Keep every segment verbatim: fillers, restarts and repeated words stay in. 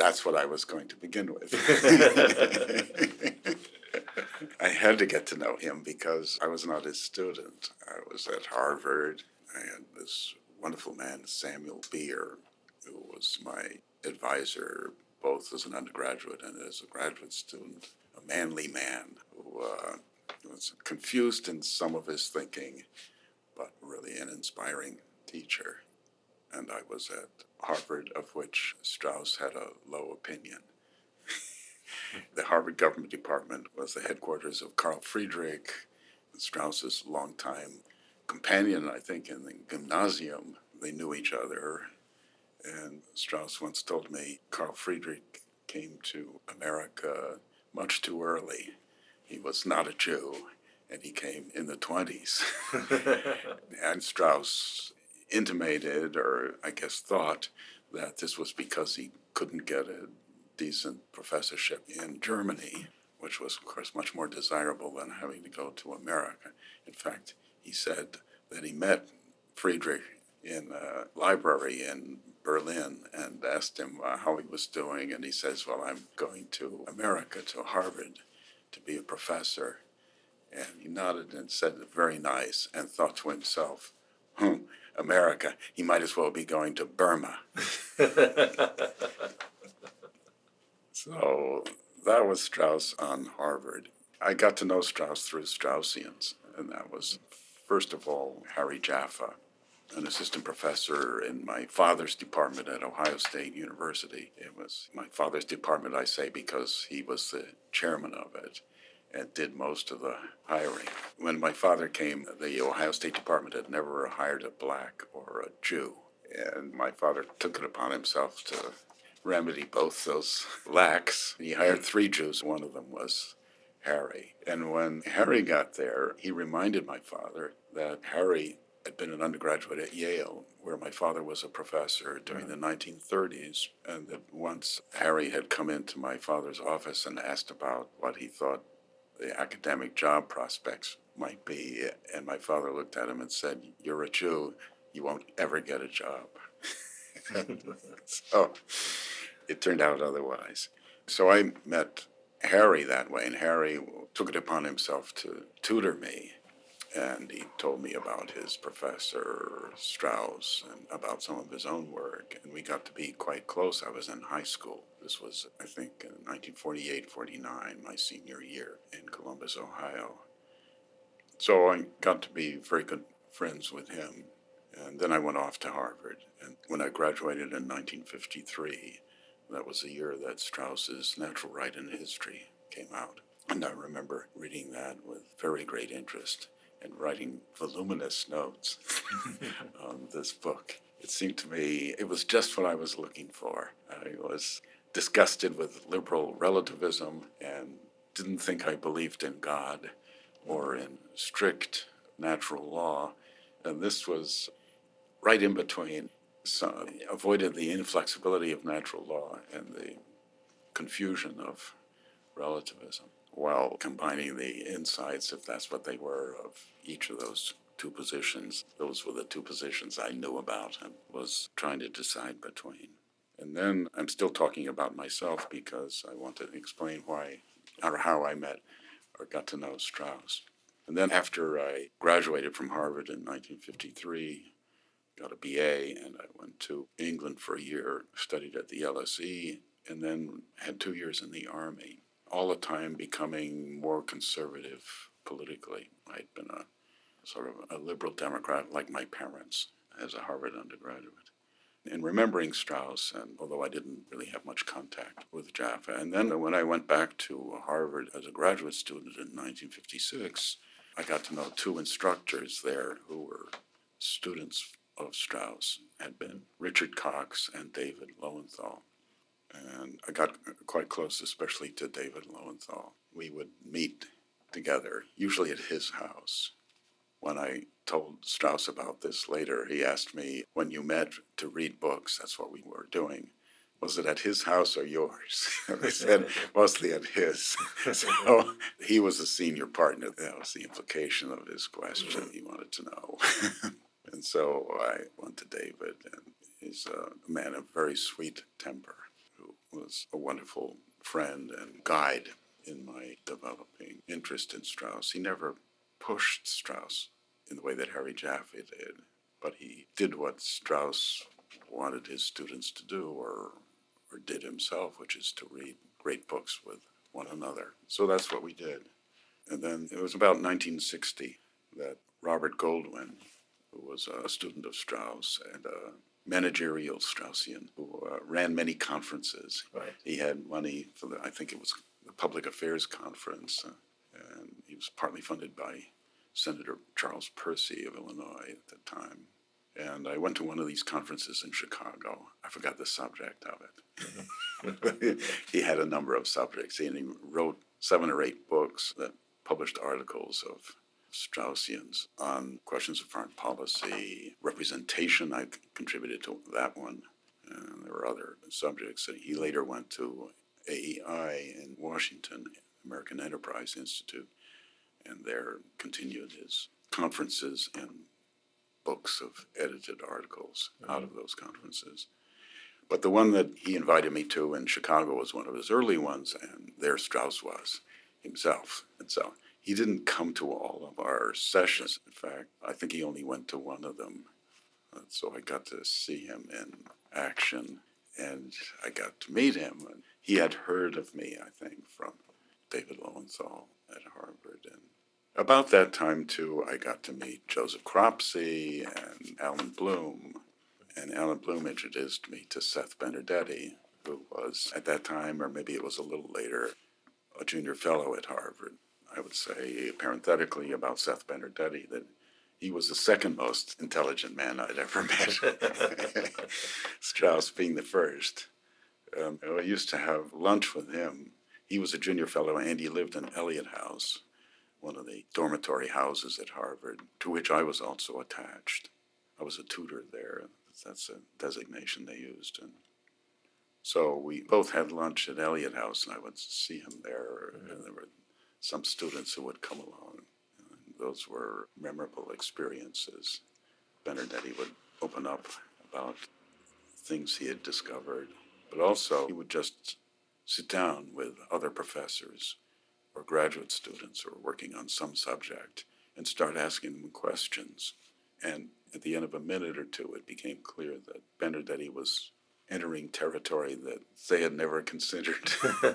That's what I was going to begin with. I had to get to know him because I was not his student. I was at Harvard. I had this wonderful man, Samuel Beer, who was my advisor both as an undergraduate and as a graduate student. A manly man who uh, was confused in some of his thinking, but really an inspiring teacher. And I was at Harvard, of which Strauss had a low opinion. The Harvard Government Department was the headquarters of Carl Friedrich, Strauss's longtime companion, I think, in the gymnasium. They knew each other. And Strauss once told me Carl Friedrich came to America much too early. He was not a Jew, and he came in the twenties. And Strauss intimated, or I guess thought, that this was because he couldn't get a decent professorship in Germany, which was, of course, much more desirable than having to go to America. In fact, he said that he met Friedrich in a library in Berlin and asked him uh, how he was doing, and he says, well, I'm going to America, to Harvard, to be a professor. And he nodded and said, very nice, and thought to himself, hmm, America, he might as well be going to Burma. So that was Strauss on Harvard. I got to know Strauss through Straussians, and that was, first of all, Harry Jaffa, an assistant professor in my father's department at Ohio State University. It was my father's department, I say, because he was the chairman of it and did most of the hiring. When my father came, the Ohio State Department had never hired a black or a Jew, and my father took it upon himself to remedy both those lacks. He hired three Jews. One of them was Harry. And when Harry got there, he reminded my father that Harry had been an undergraduate at Yale, where my father was a professor during the nineteen thirties, and that once Harry had come into my father's office and asked about what he thought the academic job prospects might be, and my father looked at him and said, you're a Jew, you won't ever get a job. So it turned out otherwise. So I met Harry that way, and Harry took it upon himself to tutor me. And he told me about his professor, Strauss, and about some of his own work. And we got to be quite close. I was in high school. This was, I think, in nineteen forty-eight, forty-nine, my senior year in Columbus, Ohio. So I got to be very good friends with him. And then I went off to Harvard. And when I graduated in nineteen fifty-three, that was the year that Strauss's Natural Right and History came out. And I remember reading that with very great interest and writing voluminous notes on this book. It seemed to me it was just what I was looking for. I was disgusted with liberal relativism and didn't think I believed in God or in strict natural law. And this was right in between. So I avoided the inflexibility of natural law and the confusion of relativism, while combining the insights, if that's what they were, of each of those two positions. Those were the two positions I knew about and was trying to decide between. And then I'm still talking about myself because I want to explain why or how I met or got to know Strauss. And then after I graduated from Harvard in nineteen fifty-three, got a B A, and I went to England for a year, studied at the L S E, and then had two years in the Army, all the time becoming more conservative politically. I'd been a sort of a liberal Democrat like my parents as a Harvard undergraduate. In remembering Strauss, and although I didn't really have much contact with Jaffa, and then when I went back to Harvard as a graduate student in nineteen fifty-six, I got to know two instructors there who were students of Strauss, had been Richard Cox and David Lowenthal. And I got quite close, especially to David Lowenthal. We would meet together, usually at his house. When I told Strauss about this later, he asked me, when you met to read books, that's what we were doing, was it at his house or yours? I said, mostly at his. So he was a senior partner. That was the implication of his question. He wanted to know. And so I went to David, and he's a man of very sweet temper, who was a wonderful friend and guide in my developing interest in Strauss. He never pushed Strauss in the way that Harry Jaffe did, but he did what Strauss wanted his students to do, or or did himself, which is to read great books with one another. So that's what we did. And then it was about nineteen sixty that Robert Goldwyn, who was a student of Strauss and a managerial Straussian, who uh, ran many conferences. Right. He had money for the, I think it was the Public Affairs Conference, uh, and he was partly funded by Senator Charles Percy of Illinois at the time. And I went to one of these conferences in Chicago. I forgot the subject of it. He had a number of subjects, and he wrote seven or eight books that published articles of Straussians on questions of foreign policy, representation. I contributed to that one. And there were other subjects. He later went to A E I in Washington, American Enterprise Institute, and there continued his conferences and books of edited articles mm-hmm. out of those conferences. But the one that he invited me to in Chicago was one of his early ones, and there Strauss was himself. And so he didn't come to all of our sessions. In fact, I think he only went to one of them. Uh, so I got to see him in action, and I got to meet him. And he had heard of me, I think, from David Lowenthal at Harvard. And about that time, too, I got to meet Joseph Cropsey and Alan Bloom. And Alan Bloom introduced me to Seth Benedetti, who was, at that time, or maybe it was a little later, a junior fellow at Harvard. I would say, parenthetically, about Seth Benedetti, that he was the second most intelligent man I'd ever met, Strauss being the first. Um, I used to have lunch with him. He was a junior fellow, and he lived in Eliot House, one of the dormitory houses at Harvard, to which I was also attached. I was a tutor there. That's a designation they used. And so we both had lunch at Eliot House, and I would see him there. Mm-hmm. And there were some students who would come along. And those were memorable experiences. Benedetti would open up about things he had discovered, but also he would just sit down with other professors or graduate students who were working on some subject and start asking them questions. And at the end of a minute or two, it became clear that Benedetti was entering territory that they had never considered.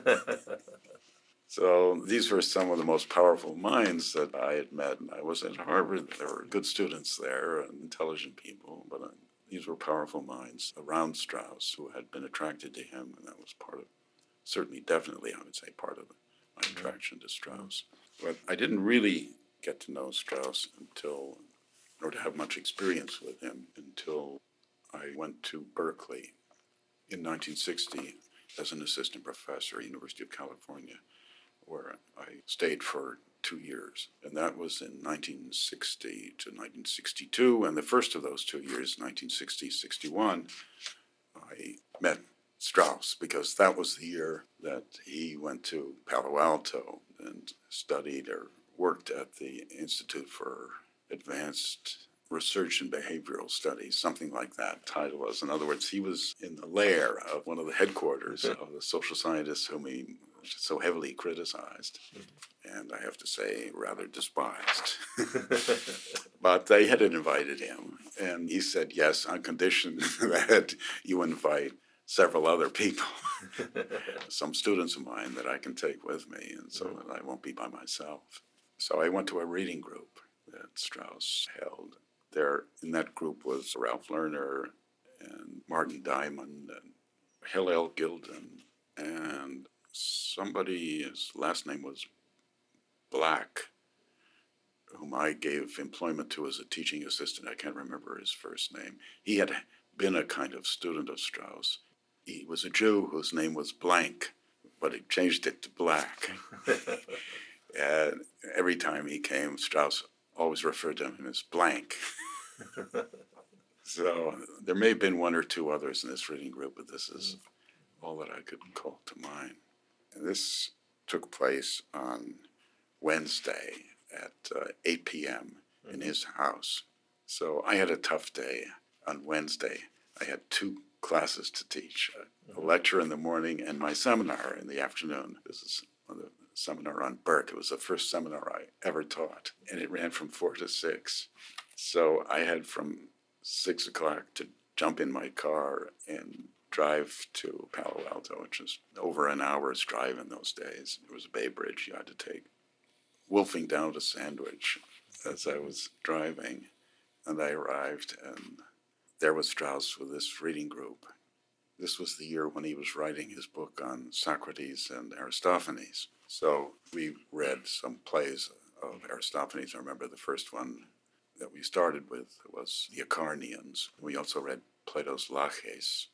So these were some of the most powerful minds that I had met. And I was at Harvard. There were good students there and intelligent people, but uh, these were powerful minds around Strauss who had been attracted to him, and that was part of, certainly, definitely, I would say, part of my attraction to Strauss. But I didn't really get to know Strauss until, or to have much experience with him, until I went to Berkeley in nineteen sixty as an assistant professor at University of California, where I stayed for two years. And that was in nineteen sixty to nineteen sixty-two. And the first of those two years, nineteen sixty sixty-one, I met Strauss, because that was the year that he went to Palo Alto and studied or worked at the Institute for Advanced Research in Behavioral Studies, something like that title was. In other words, he was in the lair of one of the headquarters of the social scientists whom he so heavily criticized, and I have to say, rather despised. But they had invited him, and he said yes on condition that you invite several other people, some students of mine that I can take with me, and so that I won't be by myself. So I went to a reading group that Strauss held. There in that group was Ralph Lerner and Martin Diamond and Hillel Gilden and somebody, his last name was Black, whom I gave employment to as a teaching assistant. I can't remember his first name. He had been a kind of student of Strauss. He was a Jew whose name was Blank, but he changed it to Black. And every time he came, Strauss always referred to him as Blank. So there may have been one or two others in this reading group, but this is all that I could call to mind. And this took place on Wednesday at uh, eight p.m. in his house. So I had a tough day on Wednesday. I had two classes to teach, a lecture in the morning and my seminar in the afternoon. This is the seminar on Burke. It was the first seminar I ever taught, and it ran from four to six. So I had from six o'clock to jump in my car and drive to Palo Alto, which is over an hour's drive in those days. It was a Bay Bridge you had to take. Wolfing down to Sandwich as I was driving, and I arrived, and there was Strauss with this reading group. This was the year when he was writing his book on Socrates and Aristophanes. So we read some plays of Aristophanes. I remember the first one that we started with was The Acharnians. We also read Plato's Laches,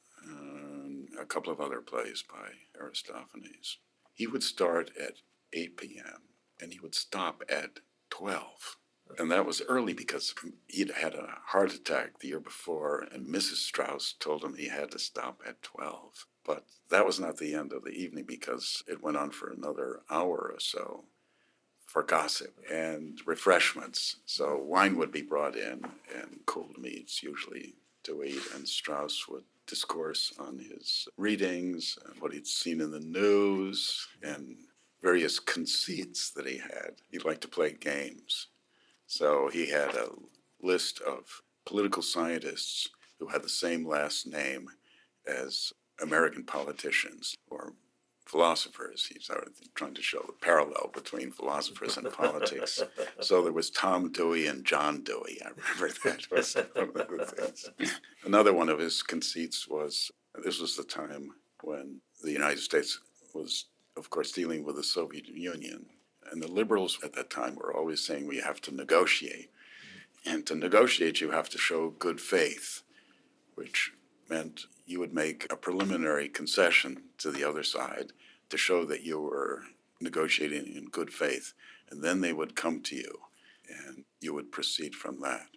and a couple of other plays by Aristophanes. He would start at eight p.m. and he would stop at twelve. And that was early because he'd had a heart attack the year before, and Missus Strauss told him he had to stop at twelve. But that was not the end of the evening because it went on for another hour or so for gossip and refreshments. So wine would be brought in and cold meats usually to eat, and Strauss would discourse on his readings and what he'd seen in the news and various conceits that he had. He liked to play games. So he had a list of political scientists who had the same last name as American politicians or philosophers. He started trying to show the parallel between philosophers and politics. So there was Tom Dewey and John Dewey. I remember that was one of the things. Another one of his conceits was, this was the time when the United States was, of course, dealing with the Soviet Union. And the liberals at that time were always saying we have to negotiate. And to negotiate, you have to show good faith, which meant you would make a preliminary concession to the other side to show that you were negotiating in good faith. And then they would come to you, and you would proceed from that.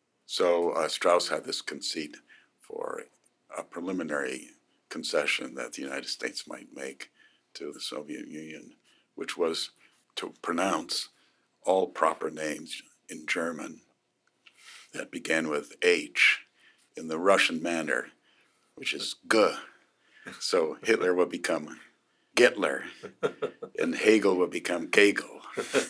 So uh, Strauss had this conceit for a preliminary concession that the United States might make to the Soviet Union, which was to pronounce all proper names in German that began with H in the Russian manner, which is G. So Hitler would become Gitler, and Hegel would become Kegel.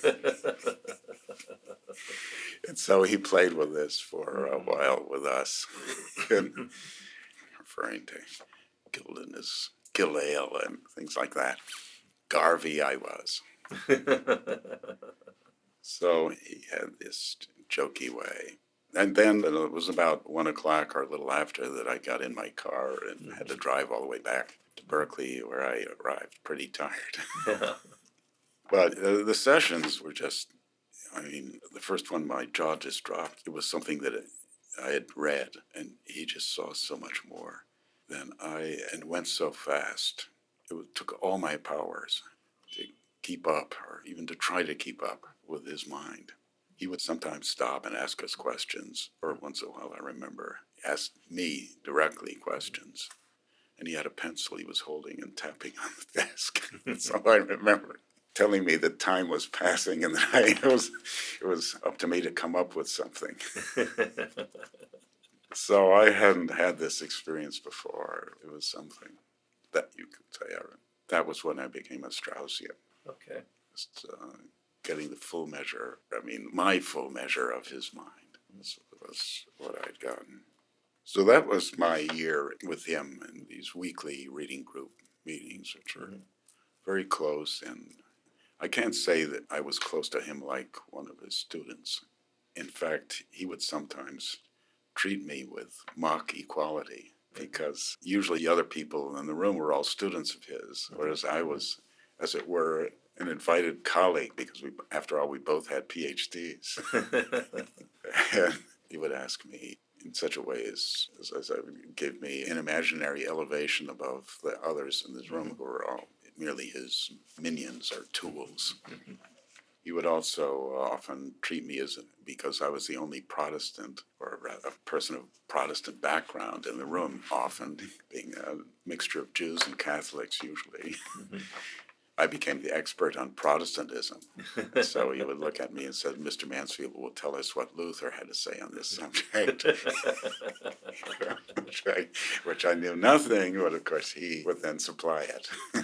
And so he played with this for a while with us, and referring to Gildan as Gilale and things like that. Garvey I was. So he had this jokey way. And then it was about one o'clock or a little after that I got in my car and had to drive all the way back to Berkeley, where I arrived pretty tired. But uh, the sessions were just, I mean, the first one, my jaw just dropped. It was something that I had read, and he just saw so much more than I, and went so fast. It took all my powers to keep up, or even to try to keep up with his mind. He would sometimes stop and ask us questions, or once in a while, I remember, asked me directly questions. And he had a pencil he was holding and tapping on the desk. So I remember telling me that time was passing and that I, it, was, it was up to me to come up with something. So I hadn't had this experience before. It was something that you could say. That was when I became a Straussian. Okay. Just uh, getting the full measure, I mean, my full measure of his mind. This was what I'd gotten. So that was my year with him in these weekly reading group meetings, which were mm-hmm. very close. And I can't say that I was close to him like one of his students. In fact, he would sometimes treat me with mock equality, because usually the other people in the room were all students of his, whereas I was, as it were, an invited colleague, because we, after all, we both had P H Ds. And he would ask me in such a way as, as, as I would give me an imaginary elevation above the others in this room who were all merely his minions or tools. He would also often treat me as, because I was the only Protestant or a person of Protestant background in the room, often being a mixture of Jews and Catholics usually. Mm-hmm. I became the expert on Protestantism. So he would look at me and said, Mister Mansfield will tell us what Luther had to say on this subject, which, I, which I knew nothing, but of course he would then supply it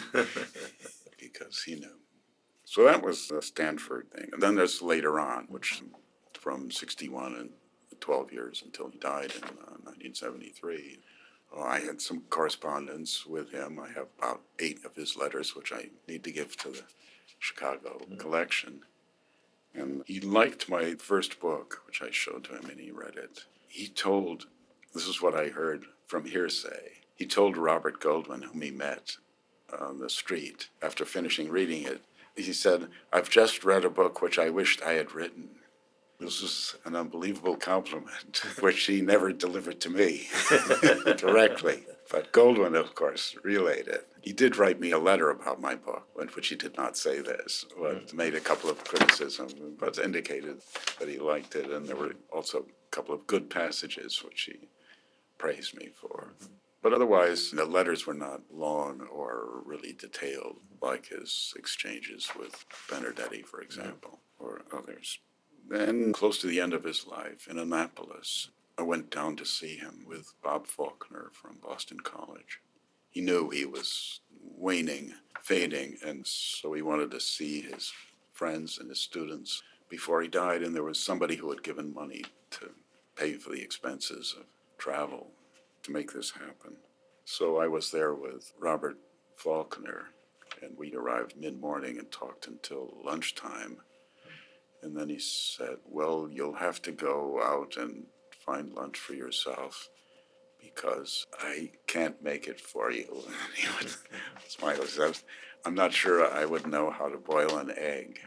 because he knew. So that was the Stanford thing. And then there's later on, which from sixty-one and twelve years until he died in uh, nineteen seventy-three. Well, I had some correspondence with him. I have about eight of his letters, which I need to give to the Chicago mm-hmm. collection. And he liked my first book, which I showed to him, and he read it. He told, this is what I heard from hearsay, he told Robert Goldwyn, whom he met on the street, after finishing reading it, he said, I've just read a book which I wished I had written. This was an unbelievable compliment, which he never delivered to me directly. But Goldwyn, of course, relayed it. He did write me a letter about my book, in which he did not say this, but made a couple of criticisms, but indicated that he liked it. And there were also a couple of good passages which he praised me for. But otherwise, the letters were not long or really detailed, like his exchanges with Benedetti, for example, or others. Then, close to the end of his life, in Annapolis, I went down to see him with Bob Faulkner from Boston College. He knew he was waning, fading, and so he wanted to see his friends and his students before he died, and there was somebody who had given money to pay for the expenses of travel to make this happen. So I was there with Robert Faulkner, and we arrived mid-morning and talked until lunchtime. And then he said, well, you'll have to go out and find lunch for yourself because I can't make it for you. And he would smile and said, I'm not sure I would know how to boil an egg.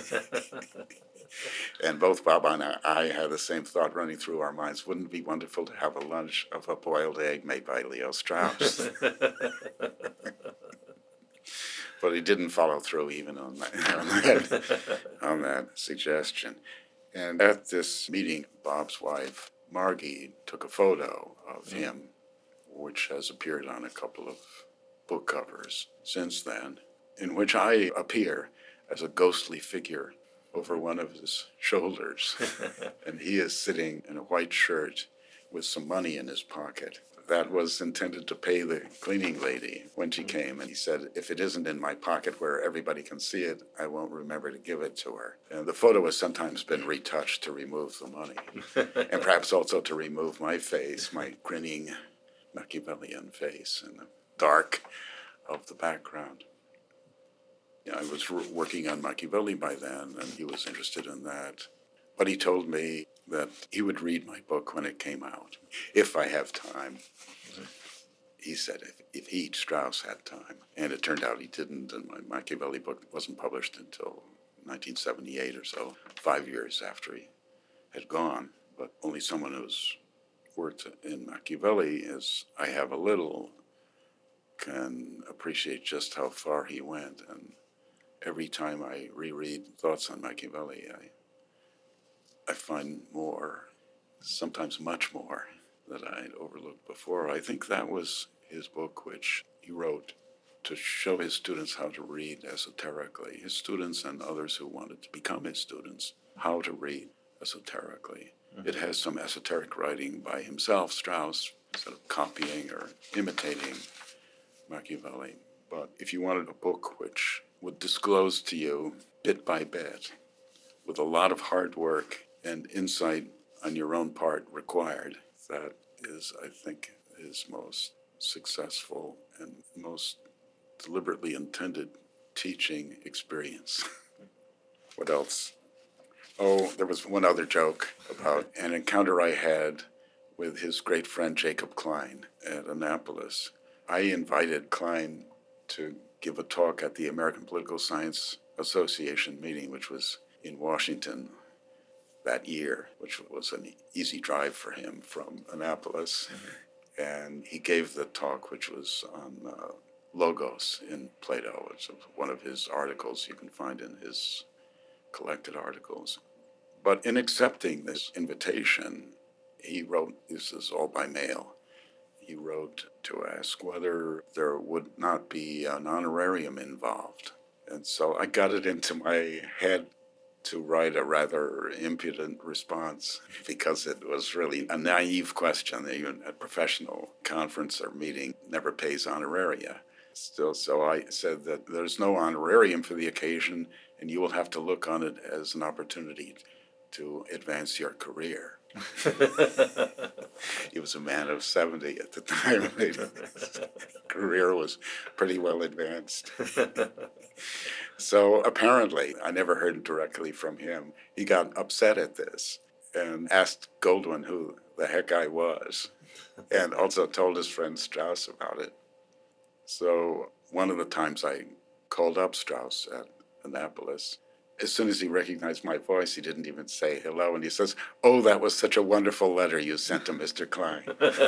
And both Bob and I had the same thought running through our minds. Wouldn't it be wonderful to have a lunch of a boiled egg made by Leo Strauss? But he didn't follow through even on that, on that, on that suggestion. And at this meeting, Bob's wife, Margie, took a photo of him, which has appeared on a couple of book covers since then, in which I appear as a ghostly figure over one of his shoulders. And he is sitting in a white shirt with some money in his pocket. That was intended to pay the cleaning lady when she came. And he said, if it isn't in my pocket where everybody can see it, I won't remember to give it to her. And the photo has sometimes been retouched to remove the money. And perhaps also to remove my face, my grinning Machiavellian face in the dark of the background. Yeah, I was working on Machiavelli by then, and he was interested in that. But he told me that he would read my book when it came out, if I have time. He said if, if he, Strauss, had time. And it turned out he didn't, and my Machiavelli book wasn't published until nineteen seventy-eight or so, five years after he had gone. But only someone who's worked in Machiavelli, as I have a little, can appreciate just how far he went. And every time I reread Thoughts on Machiavelli, I I find more, sometimes much more, that I'd overlooked before. I think that was his book, which he wrote to show his students how to read esoterically, his students and others who wanted to become his students, how to read esoterically. Mm-hmm. It has some esoteric writing by himself, Strauss, instead of copying or imitating Machiavelli. But if you wanted a book which would disclose to you, bit by bit, with a lot of hard work and insight on your own part required, that is, I think, his most successful and most deliberately intended teaching experience. What else? Oh, there was one other joke about an encounter I had with his great friend Jacob Klein at Annapolis. I invited Klein to give a talk at the American Political Science Association meeting, which was in Washington that year, which was an easy drive for him from Annapolis. Mm-hmm. And he gave the talk, which was on uh, Logos in Plato. It's one of his articles you can find in his collected articles. But in accepting this invitation, he wrote, this is all by mail, he wrote to ask whether there would not be an honorarium involved And so I got it into my head to write a rather impudent response because it was really a naive question. Even a professional conference or meeting never pays honoraria. Still, so I said that there's no honorarium for the occasion, and you will have to look on it as an opportunity to advance your career. He was a man of seventy at the time. His career was pretty well advanced. So apparently, I never heard directly from him. He got upset at this and asked Goldwyn who the heck I was, and also told his friend Strauss about it. So one of the times I called up Strauss at Annapolis, as soon as he recognized my voice, he didn't even say hello, and he says, "Oh, that was such a wonderful letter you sent to Mister Klein."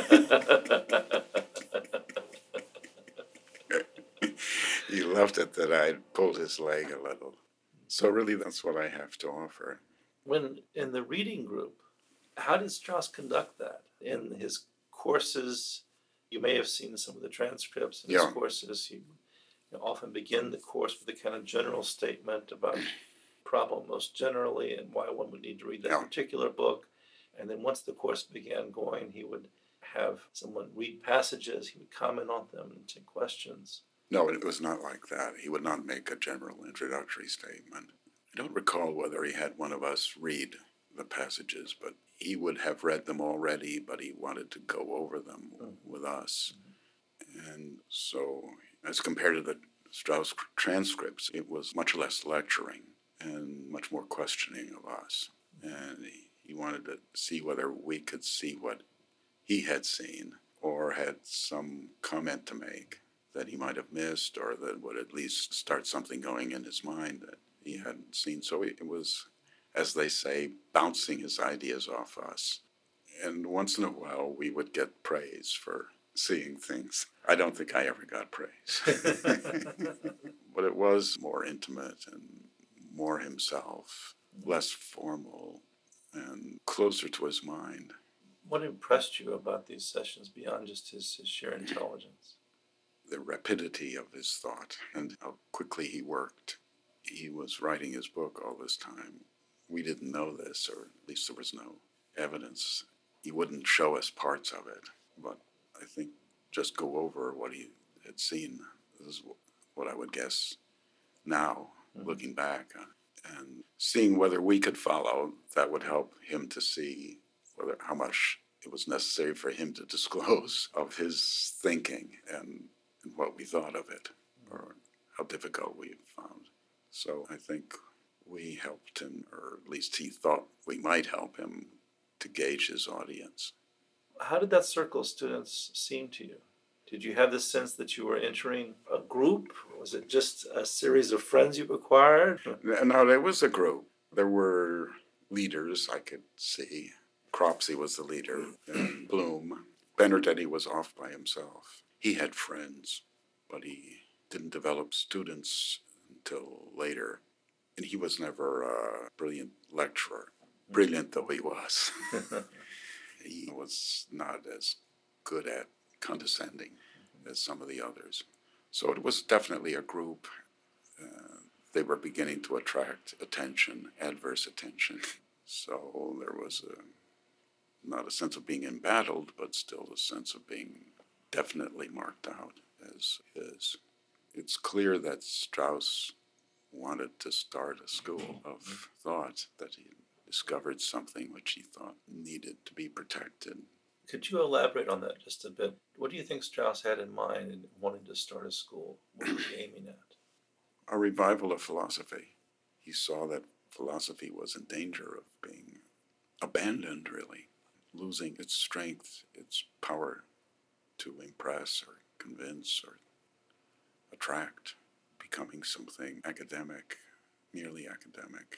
He loved it that I pulled his leg a little. So really, that's what I have to offer. When in the reading group, how did Strauss conduct that? In his courses, you may have seen some of the transcripts. In his Yeah. courses, he you know, often begin the course with a kind of general statement about problem most generally and why one would need to read that Yeah. particular book. And then once the course began going, he would have someone read passages, he would comment on them and take questions. No, it was not like that. He would not make a general introductory statement. I don't recall whether he had one of us read the passages, but he would have read them already, but he wanted to go over them mm-hmm. with us. Mm-hmm. And so, as compared to the Strauss transcripts, it was much less lecturing and much more questioning of us. And he, he wanted to see whether we could see what he had seen or had some comment to make that he might have missed or that would at least start something going in his mind that he hadn't seen. So it was, as they say, bouncing his ideas off us. And once in a while, we would get praise for seeing things. I don't think I ever got praise. But it was more intimate and more himself, less formal, and closer to his mind. What impressed you about these sessions beyond just his, his sheer intelligence? The rapidity of his thought and how quickly he worked. He was writing his book all this time. We didn't know this, or at least there was no evidence. He wouldn't show us parts of it, but I think just go over what he had seen. This is what I would guess now, mm-hmm. looking back, and seeing whether we could follow. That would help him to see whether how much it was necessary for him to disclose of his thinking and, and what we thought of it, or how difficult we found. So I think we helped him, or at least he thought we might help him to gauge his audience. How did that circle of students seem to you? Did you have the sense that you were entering a group? Was it just a series of friends you acquired? No, there was a group. There were leaders I could see. Cropsey was the leader, and Bloom. Benerdetti was off by himself. He had friends, but he didn't develop students until later. And he was never a brilliant lecturer, brilliant though he was. He was not as good at condescending as some of the others. So it was definitely a group. Uh, they were beginning to attract attention, adverse attention. So there was a, not a sense of being embattled, but still a sense of being definitely marked out as is. It's clear that Strauss wanted to start a school of thought, that he discovered something which he thought needed to be protected. Could you elaborate on that just a bit? What do you think Strauss had in mind in wanting to start a school? What was he aiming at? A revival of philosophy. He saw that philosophy was in danger of being abandoned, really, losing its strength, its power to impress or convince or attract, becoming something academic, merely academic.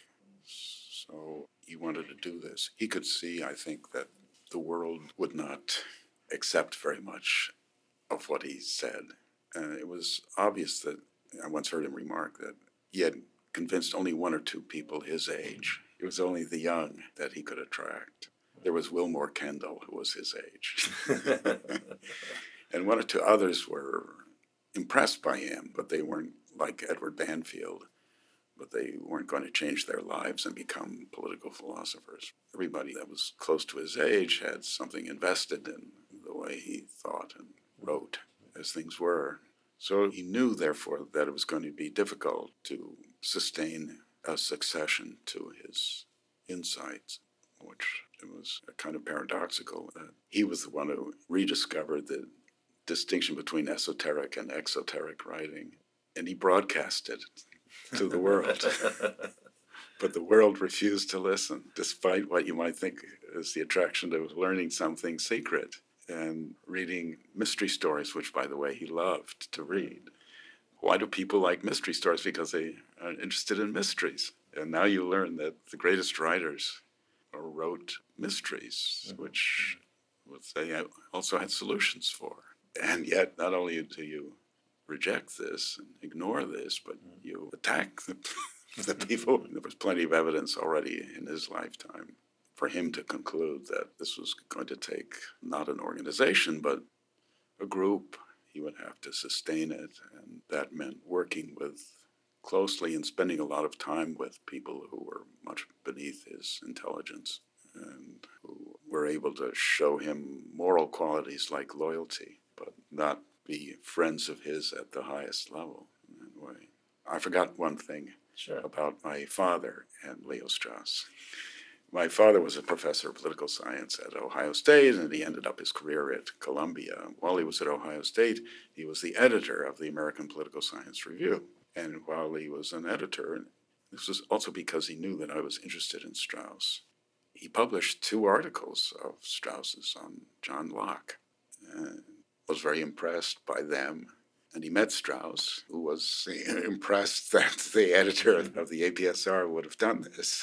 So he wanted to do this. He could see, I think, that the world would not accept very much of what he said. And it was obvious that, I once heard him remark that he had convinced only one or two people his age. It was only the young that he could attract. There was Wilmore Kendall, who was his age. And one or two others were impressed by him, but they weren't like Edward Banfield, but they weren't going to change their lives and become political philosophers. Everybody that was close to his age had something invested in the way he thought and wrote as things were. So he knew, therefore, that it was going to be difficult to sustain a succession to his insights, which it was kind of paradoxical that he was the one who rediscovered the distinction between esoteric and exoteric writing, and he broadcast it to the world. But the world refused to listen, despite what you might think is the attraction to learning something secret and reading mystery stories, which, by the way, he loved to read. Why do people like mystery stories? Because they are interested in mysteries. And now you learn that the greatest writers wrote mysteries, which they also had solutions for. And yet, not only do you reject this and ignore this, but you attack the, the people. There was plenty of evidence already in his lifetime for him to conclude that this was going to take not an organization, but a group. He would have to sustain it, and that meant working with closely and spending a lot of time with people who were much beneath his intelligence and who were able to show him moral qualities like loyalty, but not be friends of his at the highest level in that way. I forgot one thing Sure. about my father and Leo Strauss. My father was a professor of political science at Ohio State, and he ended up his career at Columbia. While he was at Ohio State, he was the editor of the American Political Science Review. And while he was an editor, and this was also because he knew that I was interested in Strauss, he published two articles of Strauss's on John Locke, and was very impressed by them. And he met Strauss, who was impressed that the editor of the A P S R would have done this.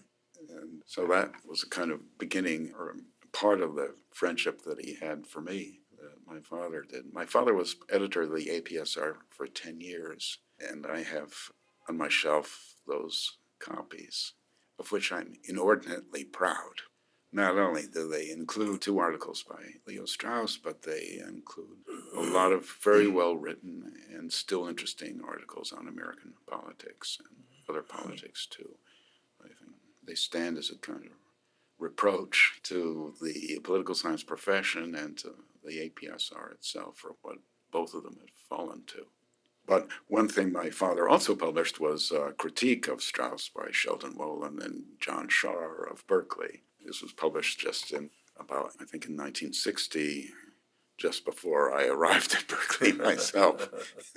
And so that was a kind of beginning or part of the friendship that he had for me, that my father did. My father was editor of the A P S R for ten years, and I have on my shelf those copies, of which I'm inordinately proud. Not only do they include two articles by Leo Strauss, but they include a lot of very well-written and still interesting articles on American politics and other politics, too. I think they stand as a kind of reproach to the political science profession and to the A P S R itself for what both of them had fallen to. But one thing my father also published was a critique of Strauss by Sheldon Wolin and John Shaw of Berkeley. This was published just in about, I think, in nineteen sixty, just before I arrived at Berkeley myself.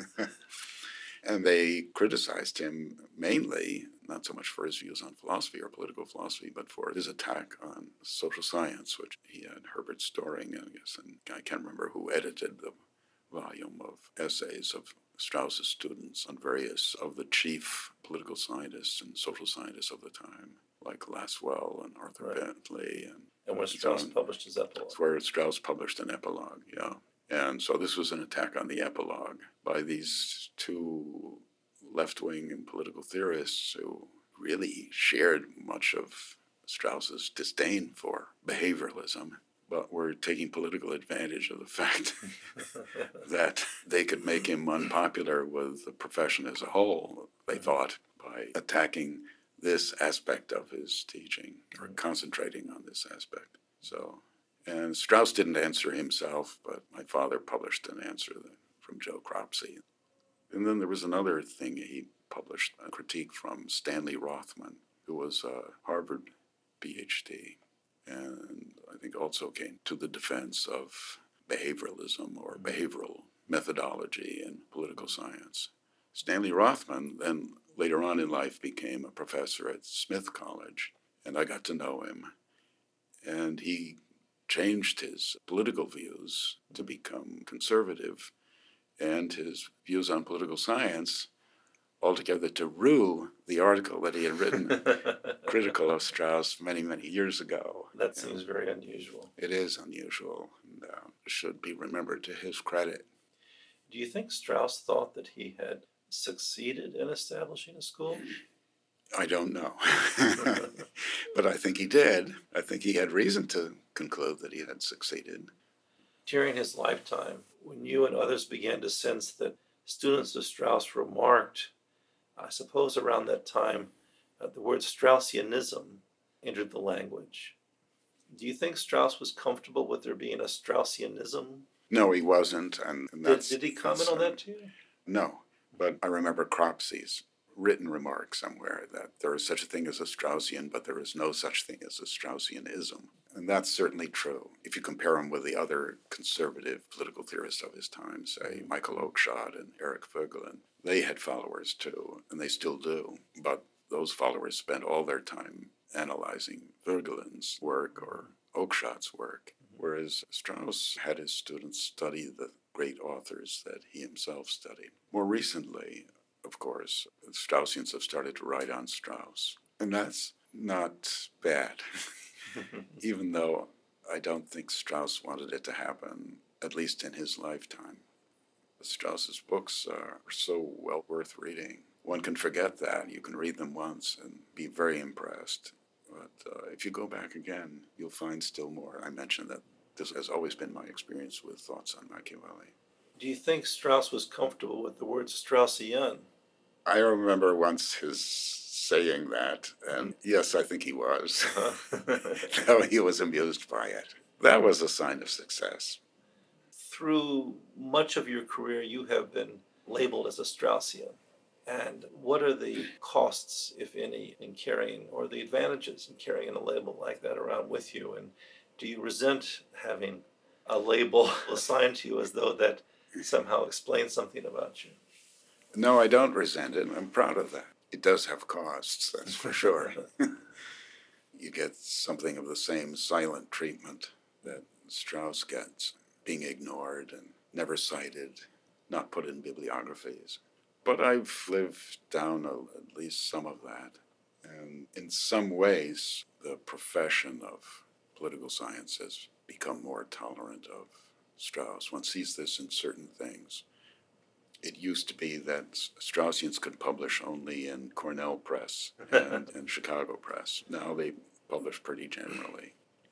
And they criticized him mainly, not so much for his views on philosophy or political philosophy, but for his attack on social science, which he had Herbert Storing, I guess, and I can't remember who edited the volume of essays of Strauss's students on various of the chief political scientists and social scientists of the time, like Lasswell and Arthur Right. Bentley. And, And where Strauss so published his epilogue. That's where Strauss published an epilogue, yeah. And so this was an attack on the epilogue by these two left-wing and political theorists who really shared much of Strauss's disdain for behavioralism, but were taking political advantage of the fact that they could make him unpopular with the profession as a whole, they thought, by attacking this aspect of his teaching, or concentrating on this aspect. So, and Strauss didn't answer himself, but my father published an answer from Joe Cropsey. And then there was another thing he published, a critique from Stanley Rothman, who was a Harvard P H D, and I think also came to the defense of behavioralism or behavioral methodology in political science. Stanley Rothman then later on in life became a professor at Smith College, and I got to know him. And he changed his political views to become conservative, and his views on political science altogether to rue the article that he had written critical of Strauss many, many years ago. That seems and very unusual. It is unusual, and uh, should be remembered to his credit. Do you think Strauss thought that he had succeeded in establishing a school? I don't know. But I think he did. I think he had reason to conclude that he had succeeded. During his lifetime, when you and others began to sense that students of Strauss remarked, I suppose around that time, uh, the word Straussianism entered the language. Do you think Strauss was comfortable with there being a Straussianism? No, he wasn't, and, and Did, that's did he comment that's, on uh, that too? no. But I remember Cropsey's written remark somewhere that there is such a thing as a Straussian, but there is no such thing as a Straussianism. And that's certainly true. If you compare him with the other conservative political theorists of his time, say Michael Oakeshott and Eric Voegelin, they had followers too, and they still do. But those followers spent all their time analyzing Voegelin's work or Oakeshott's work, whereas Strauss had his students study the great authors that he himself studied. More recently, of course, Straussians have started to write on Strauss, and that's not bad, even though I don't think Strauss wanted it to happen, at least in his lifetime. Strauss's books are so well worth reading. One can forget that. You can read them once and be very impressed. But uh, if you go back again, you'll find still more. I mentioned that this has always been my experience with Thoughts on Machiavelli. Do you think Strauss was comfortable with the word Straussian? I remember once his saying that, and yes, I think he was, though he was amused by it. That was a sign of success. Through much of your career, you have been labeled as a Straussian. And what are the costs, if any, in carrying, or the advantages in carrying a label like that around with you? And do you resent having a label assigned to you as though that somehow explains something about you? No, I don't resent it. I'm proud of that. It does have costs, that's for sure. You get something of the same silent treatment that Strauss gets, being ignored and never cited, not put in bibliographies. But I've lived down a, at least some of that. And in some ways, the profession of political science has become more tolerant of Strauss. One sees this in certain things. It used to be that Straussians could publish only in Cornell Press and, and Chicago Press. Now they publish pretty generally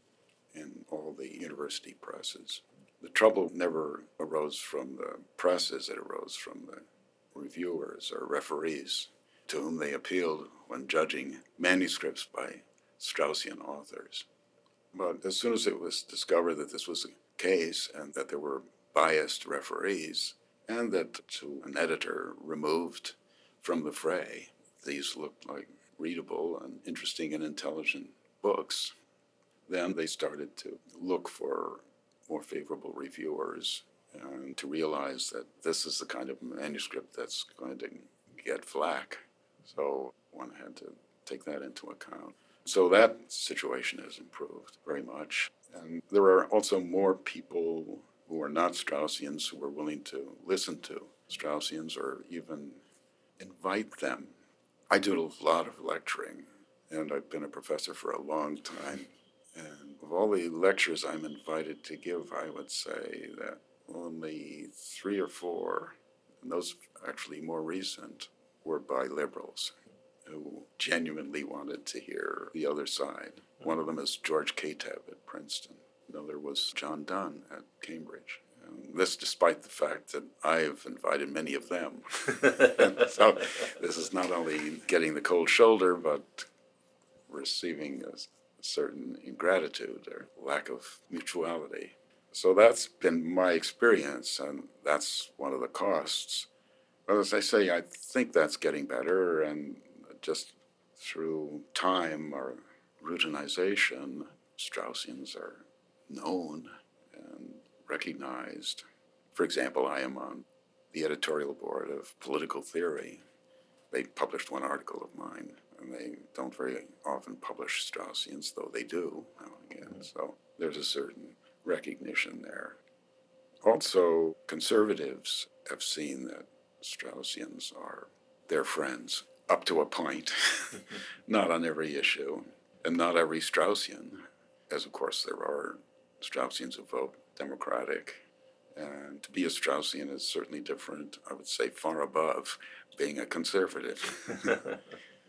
in all the university presses. The trouble never arose from the presses, it arose from the reviewers or referees to whom they appealed when judging manuscripts by Straussian authors. But as soon as it was discovered that this was the case and that there were biased referees, and that to an editor removed from the fray, these looked like readable and interesting and intelligent books, then they started to look for more favorable reviewers and to realize that this is the kind of manuscript that's going to get flack. So one had to take that into account. So that situation has improved very much. And there are also more people who are not Straussians who are willing to listen to Straussians or even invite them. I do a lot of lecturing, and I've been a professor for a long time. And of all the lectures I'm invited to give, I would say that only three or four, and those actually more recent, were by liberals who genuinely wanted to hear the other side. One of them is George Kateb at Princeton. Another was John Donne at Cambridge. And this despite the fact that I've invited many of them. So this is not only getting the cold shoulder, but receiving a certain ingratitude or lack of mutuality. So that's been my experience, and that's one of the costs. But as I say, I think that's getting better, and just through time or routinization, Straussians are known and recognized. For example, I am on the editorial board of Political Theory. They published one article of mine, and they don't very often publish Straussians, though they do now and again. So there's a certain recognition there. Also, conservatives have seen that Straussians are their friends, up to a point, not on every issue, and not every Straussian, as of course there are Straussians who vote Democratic. And to be a Straussian is certainly different, I would say far above being a conservative.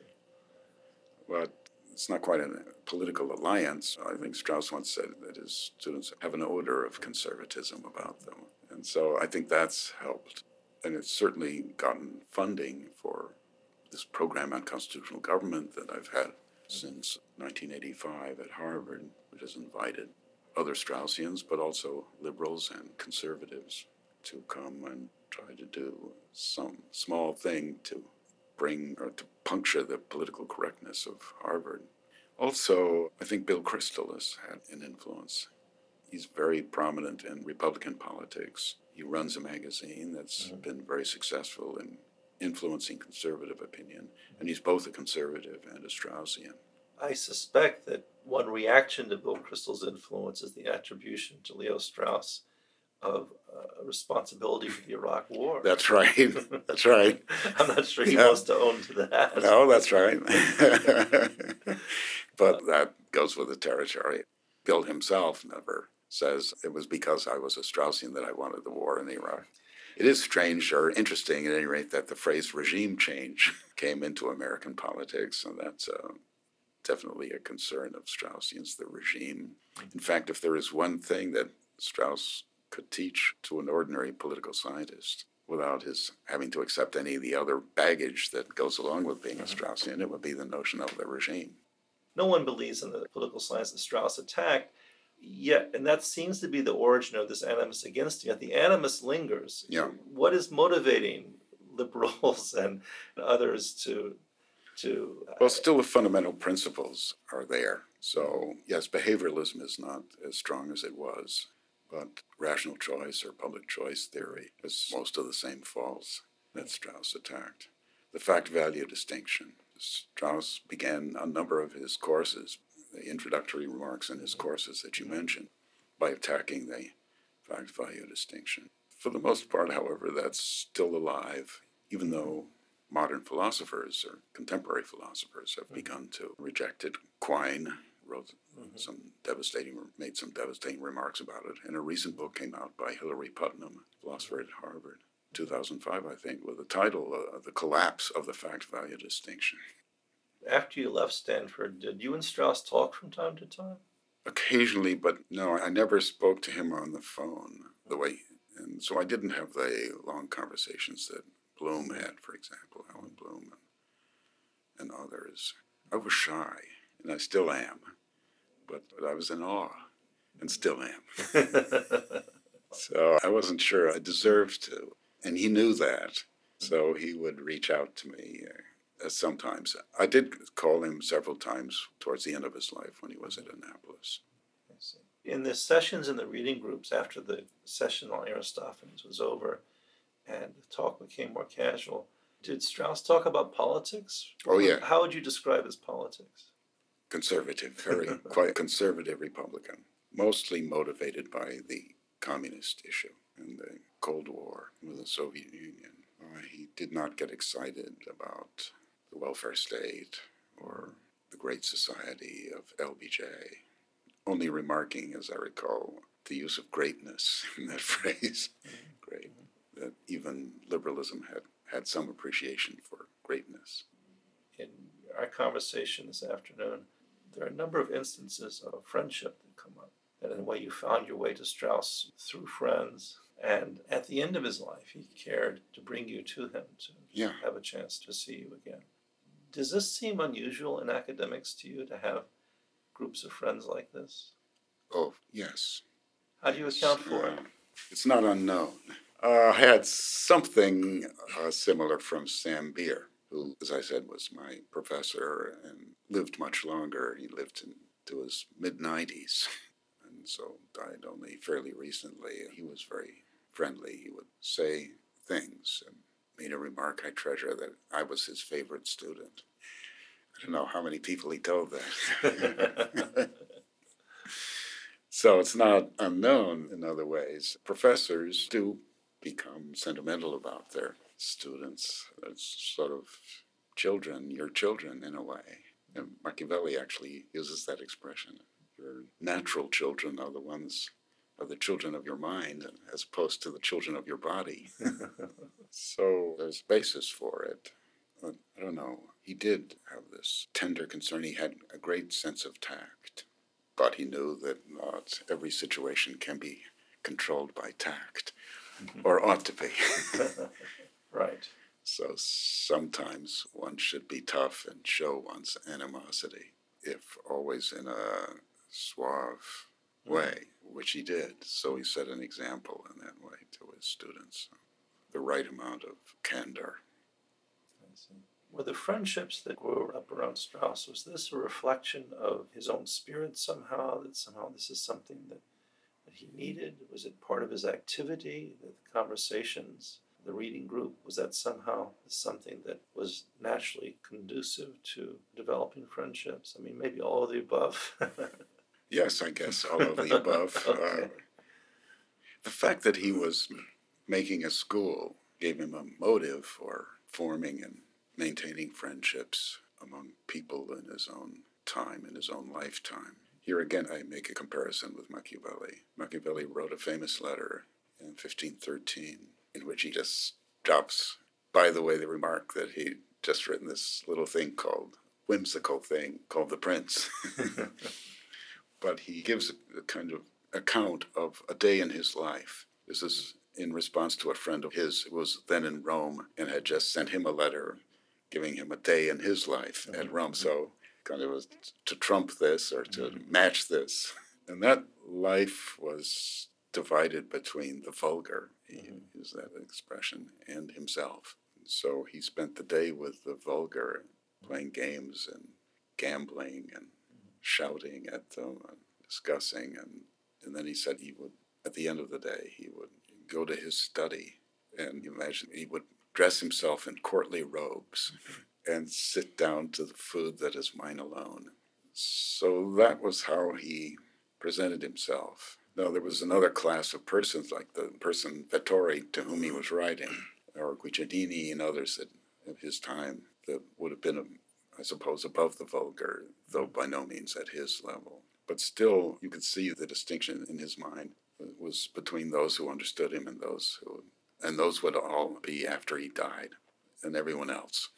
But it's not quite a political alliance. I think Strauss once said that his students have an odor of conservatism about them. And so I think that's helped. And it's certainly gotten funding for this program on constitutional government that I've had since nineteen eighty-five at Harvard, which has invited other Straussians, but also liberals and conservatives to come and try to do some small thing to bring or to puncture the political correctness of Harvard. Also, I think Bill Kristol has had an influence. He's very prominent in Republican politics. He runs a magazine that's mm-hmm. been very successful in influencing conservative opinion, and he's both a conservative and a Straussian. I suspect that one reaction to Bill Kristol's influence is the attribution to Leo Strauss of uh, responsibility for the Iraq War. That's right. That's right. I'm not sure he yeah. wants to own to that. No, that's right. But that goes with the territory. Bill himself never says it was because I was a Straussian that I wanted the war in Iraq. It is strange or interesting, at any rate, that the phrase regime change came into American politics, and that's uh, definitely a concern of Straussians, the regime. In fact, if there is one thing that Strauss could teach to an ordinary political scientist without his having to accept any of the other baggage that goes along with being a Straussian, it would be the notion of the regime. No one believes in the political science that Strauss attacked, yet, and that seems to be the origin of this animus against him. Yet the animus lingers. Yeah. What is motivating liberals and others to to? Uh, well, still the fundamental principles are there. So yes, behavioralism is not as strong as it was, but rational choice or public choice theory has most of the same faults that Strauss attacked. The fact-value distinction. Strauss began a number of his courses, the introductory remarks in his courses that you mentioned, by attacking the fact-value distinction. For the most part, however, that's still alive, even though modern philosophers or contemporary philosophers have begun to reject it. Quine wrote mm-hmm. some devastating, made some devastating remarks about it, and a recent book came out by Hilary Putnam, philosopher at Harvard, two thousand five, I think, with the title, uh, The Collapse of the Fact-Value Distinction. After you left Stanford, did you and Strauss talk from time to time? Occasionally, but no, I never spoke to him on the phone the way, and so I didn't have the long conversations that Bloom had, for example, Alan Bloom and, and others. I was shy, and I still am, but, but I was in awe, and still am. So I wasn't sure I deserved to, and he knew that, so he would reach out to me uh, sometimes. I did call him several times towards the end of his life when he was at Annapolis. I see. In the sessions in the reading groups after the session on Aristophanes was over and the talk became more casual, did Strauss talk about politics? Oh, yeah. How would you describe his politics? Conservative, very quite conservative Republican, mostly motivated by the communist issue and the Cold War with the Soviet Union. Uh, he did not get excited about the welfare state or the Great Society of L B J, only remarking, as I recall, the use of greatness in that phrase. Great. That even liberalism had, had some appreciation for greatness. In our conversation this afternoon, there are a number of instances of friendship that come up. And in a way, you found your way to Strauss through friends. And at the end of his life, he cared to bring you to him to yeah. have a chance to see you again. Does this seem unusual in academics to you to have groups of friends like this? Oh, yes. How do you account for uh, it? It's not unknown. Uh, I had something uh, similar from Sam Beer, who, as I said, was my professor and lived much longer. He lived into his mid-nineties, and so died only fairly recently. He was very friendly. He would say things and made a remark I treasure that I was his favorite student. I don't know how many people he told that. So it's not unknown in other ways. Professors do become sentimental about their students. It's sort of children, your children in a way. And Machiavelli actually uses that expression. Your natural children are the ones, are the children of your mind, as opposed to the children of your body. So there's basis for it. But I don't know. He did have this tender concern. He had a great sense of tact, but he knew that not every situation can be controlled by tact. or ought to be. Right. So sometimes one should be tough and show one's animosity, if always in a suave way, which he did. So he set an example in that way to his students. The right amount of candor. I see. Were the friendships that grew up around Strauss, was this a reflection of his own spirit somehow, that somehow this is something that, that he needed? Was it part of his activity, the conversations, the reading group? Was that somehow something that was naturally conducive to developing friendships? I mean, maybe all of the above. Yes, I guess all of the above. Okay. Uh, the fact that he was making a school gave him a motive for forming and maintaining friendships among people in his own time, in his own lifetime. Here again, I make a comparison with Machiavelli. Machiavelli wrote a famous letter in fifteen thirteen in which he just drops, by the way, the remark that he'd just written this little thing called, whimsical thing called The Prince. But he gives a kind of account of a day in his life. This is in response to a friend of his who was then in Rome and had just sent him a letter giving him a day in his life at Rome. So kind of was to trump this or to match this. And that life was divided between the vulgar, he used that expression, and himself. So he spent the day with the vulgar, playing games and gambling and shouting at them and discussing. And, and then he said he would, at the end of the day, he would go to his study, and you imagine he would dress himself in courtly robes and sit down to the food that is mine alone. So that was how he presented himself. Now, there was another class of persons, like the person Vettori, to whom he was writing, or Guicciardini and others at, at his time, that would have been, I suppose, above the vulgar, though by no means at his level. But still, you could see the distinction in his mind was between those who understood him and those who, and those would all be after he died, and everyone else.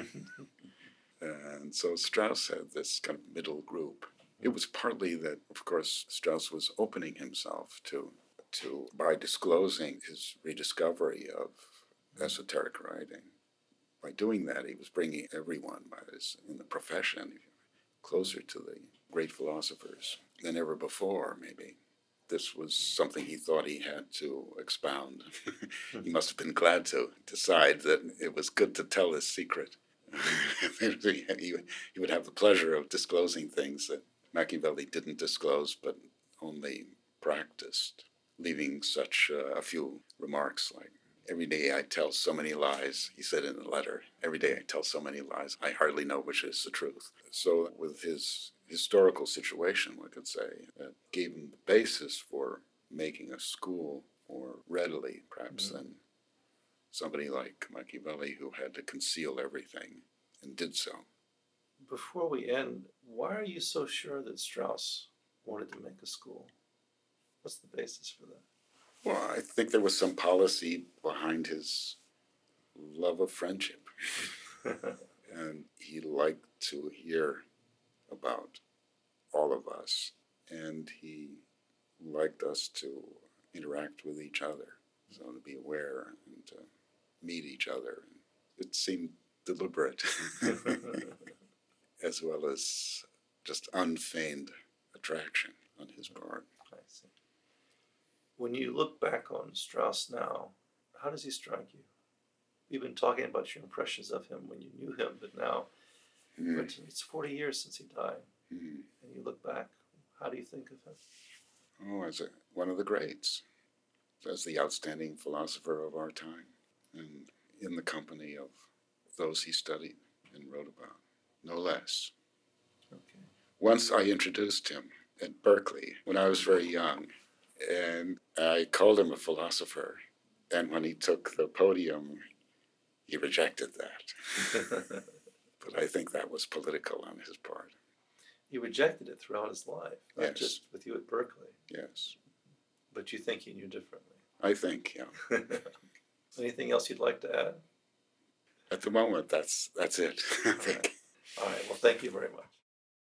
And so Strauss had this kind of middle group. It was partly that, of course, Strauss was opening himself to, to by disclosing his rediscovery of esoteric writing. By doing that, he was bringing everyone in the profession closer to the great philosophers than ever before, maybe. This was something he thought he had to expound. He must have been glad to decide that it was good to tell his secret. he, he would have the pleasure of disclosing things that Machiavelli didn't disclose, but only practiced, leaving such uh, a few remarks like, every day I tell so many lies, he said in the letter, every day I tell so many lies, I hardly know which is the truth. So with his historical situation, we could say, that gave him the basis for making a school more readily, perhaps, mm-hmm. than somebody like Machiavelli, who had to conceal everything and did so. Before we end, why are you so sure that Strauss wanted to make a school? What's the basis for that? Well, I think there was some policy behind his love of friendship. And he liked to hear about all of us, and he liked us to interact with each other, so to be aware and to meet each other. It seemed deliberate, as well as just unfeigned attraction on his part. I see. When you look back on Strauss now, how does he strike you? You've been talking about your impressions of him when you knew him, but now mm. but it's forty years since he died. Mm. And you look back, how do you think of him? Oh, as a, one of the greats, as the outstanding philosopher of our time, and in the company of those he studied and wrote about, no less. Okay. Once I introduced him at Berkeley when I was very young, and I called him a philosopher, and when he took the podium, he rejected that. But I think that was political on his part. He rejected it throughout his life, not yes. just with you at Berkeley. Yes. But you think he knew differently. I think, yeah. Anything else you'd like to add? At the moment, that's that's it. I think. All right. Well, thank you very much.